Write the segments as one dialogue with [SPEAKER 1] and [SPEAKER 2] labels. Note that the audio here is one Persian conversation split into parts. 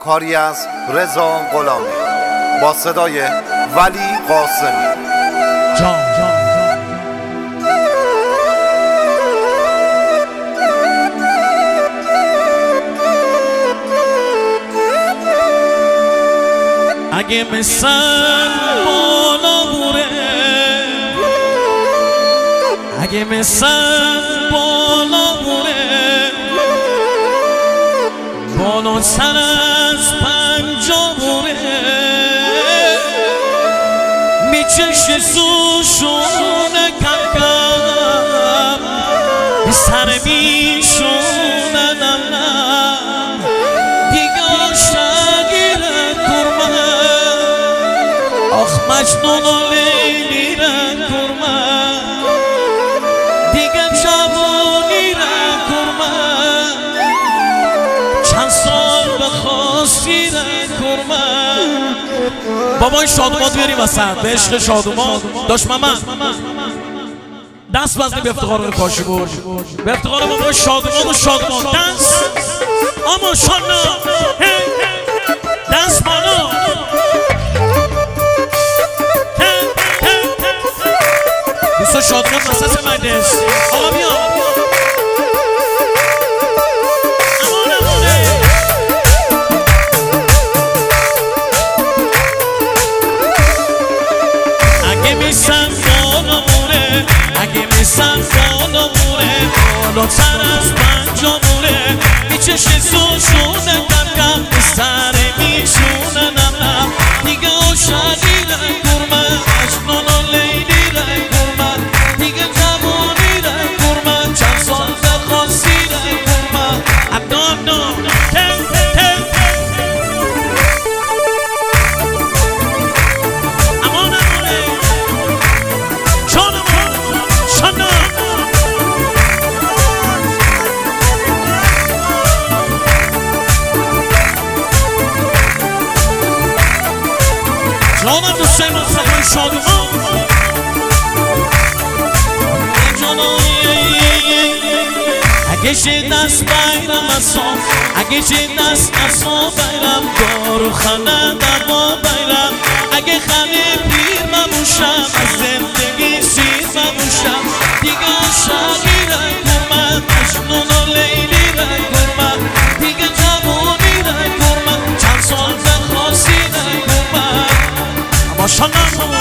[SPEAKER 1] کاری از رضا غلامی با صدای ولی قاسمی.
[SPEAKER 2] اگه مثل بالا بوره، اگه مثل بالا بوره، بالا سر از پنجا بوره، میچشه سوشونه کم کم، به سر میشونه نم نم، دیگه عاشقیره کرمه، آخ مجنون و لیلیره کرمه، دیگه جوانیره کرمه، چند سال بخواستیره کرمه. بابای شادومات بیاریم وسط به عشق شادومات. داشت محمد دست بزنی به افتخار کاشی بود، به افتخار بابای شادومات و شادومات دست اما شانا دست بالا دوستا شادومات مساس مجلس آقا بیا میسن بالا موره، بالا تر از پنجا موره، میچشه سوشونه کم کم، به سر میشونه نم نم، دیگه عاشقیره کرمه، مجنون و لیلیره کرمه، دیگه جوانیره کرمه، چند سال بخواستیره کرمه. عبدالله جانم دوسته مصطفی شادومان اگه چه دست بیرم اصام، اگه چه دست اصام بیرم، دارو خانه دوا بیرم، اگه خانه پیر مموشم، از زندگی سیر مموشم، دیگه عاشقیره کرمه، مجنون و لیلیره کرمه، دیگه جوانیره کرمه، چند سال بخواستیره کرمه. ماشاءالله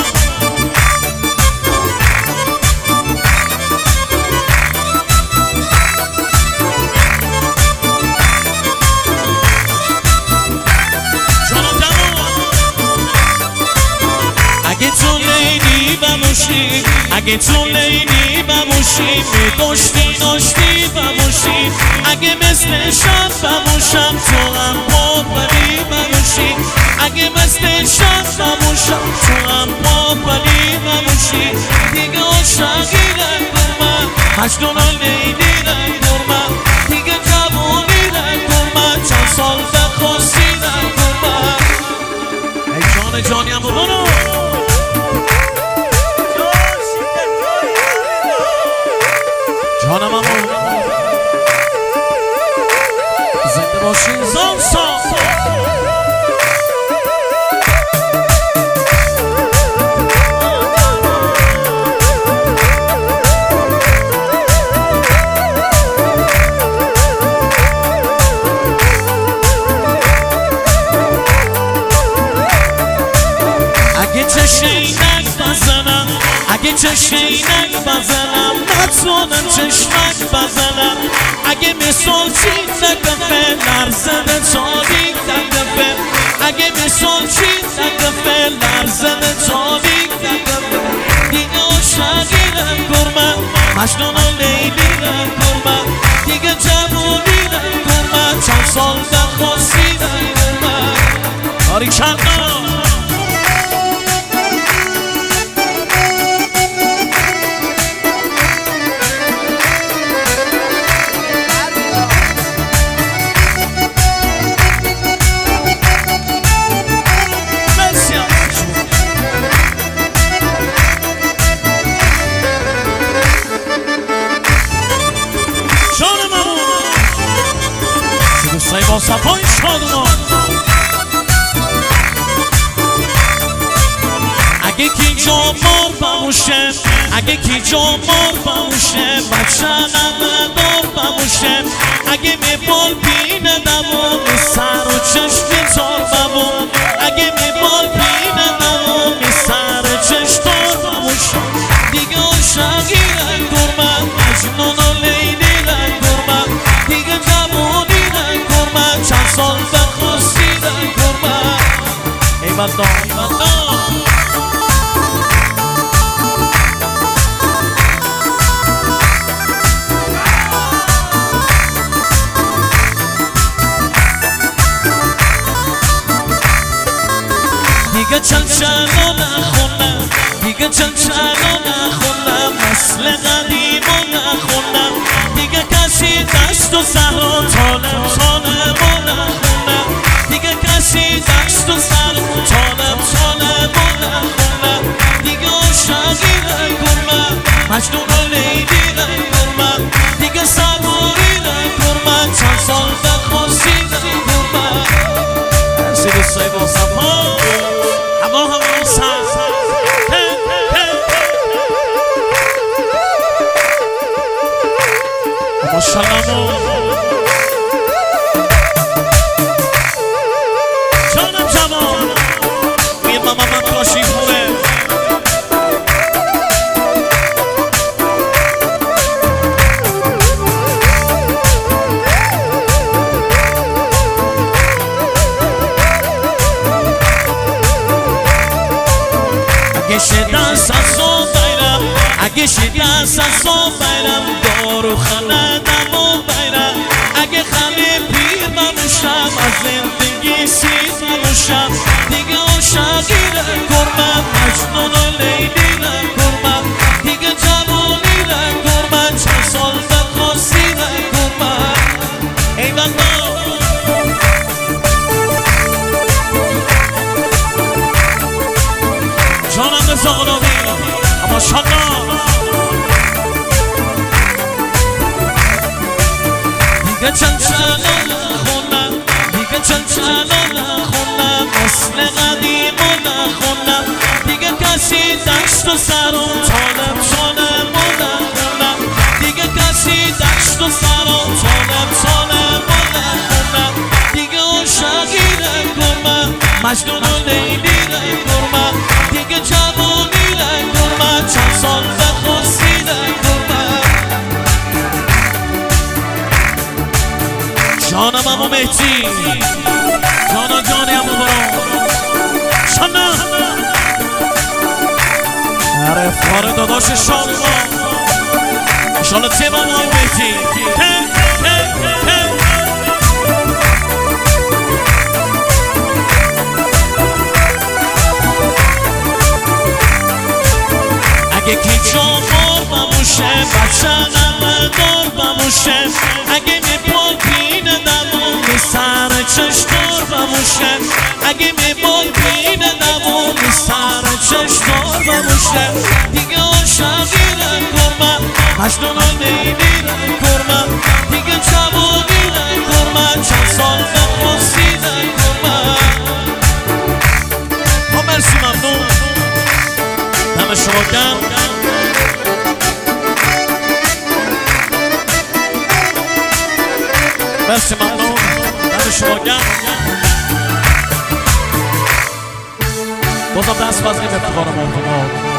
[SPEAKER 2] اگه تو لیلی بموشی، اگه تو لیلی بموشی، میداشتی داشتی بموشی، اگه مثل شب بموشم تو هم پاپلی بموشی، اگه مثل شب بموشم تو هم پاپلی بموشی، دیگه عاشقیره کرمه، مجنون و لیلیره کرمه، دیگه جوانیره کرمه، چند سال بخواستیره کرمه. ای جان جانی هم بودنو جانم امون زنده باشین زانسا اگه چشینک بزنم، اگه چشینک بزنم، نتونم چشمک بزنم، اگه مثال چی نگفه لرزنه تاریک نگفه، اگه مثال چی نگفه لرزنه تاریک نگفه، دیگه عاشقیره کرمه، مجنون و لیلیره کرمه، دیگه جوانیره کرمه، چند سال بخواستیره کرمه. آری کردم با صفای شادمان جامار بموشه اگه کی جامار بموشه بچه ندار بموشه اگه میبال بینه دمون سر و چشم تار بمون اگه میبال بینه دمون سر چشم تار بموشه دیگه عاشقی نکرمم مجنون و لیلی نکرمم دیگه جوانی نکرمم چند سال بخواستی نکرمم ایوالله ایوالله دیگه چلچلو نخونم دیگه چلچلو نخونم مثل قدیما نخونم دیگه کسی دست و صحرا طالب و نخونم دیگه کسی دست و صحرا طالب و نخونم دیگه عاشقی نکرمم مجنون و لیلی نکرمم دیگه سواری نکرمم چند سال بخواستی نکرمم مرسی دوستای با صفا هوا سر ماشاءالله جانم جوان میر ماما من کاشی خوره اگه شده از آن بیرم اگه شده از آن بیرم دارو خندم و بیرم اگه خنده پیر بموشم از زندگی سیر بموشم دیگه عاشقی نکرمم مجنون و لیلی نکرمم دیگه جوانی نکرمم چند سال بخواستی نکرمم ایوالله جانم زغناوی ماشاءالله دیگه چلچلو نخونم دیگه چلچلو نخونم مثل قدیما نخونم دیگه کسی دشت و سرا طالب و نخونم دیگه کسی دشت و سرا طالب و نخونم دیگه عاشقی نکرمم مجنون و لیلی نکرمم دیگه جوانی نکرمم چند سال بخواستی نکرمم جانم امو مهدی جانا جانی امو برام شانا عرفان داداش شانما شانا تیم امو مهدی اگه کی جامار بموشه بچه ندار بموشه اگه میبال بینه دمون سر چشتار بموشه اگه میبال بینه دمون سر چشتار بموشه دیگه عاشقی نکرمم مجنون و لیلی نکرمم دیگه جوانی نکرمم چند سال بخواستی نکرمم مرسی ممنون دم شما گرم مرسی ممنون دم شما گرم بازم دست بزنیم افتخار مردمان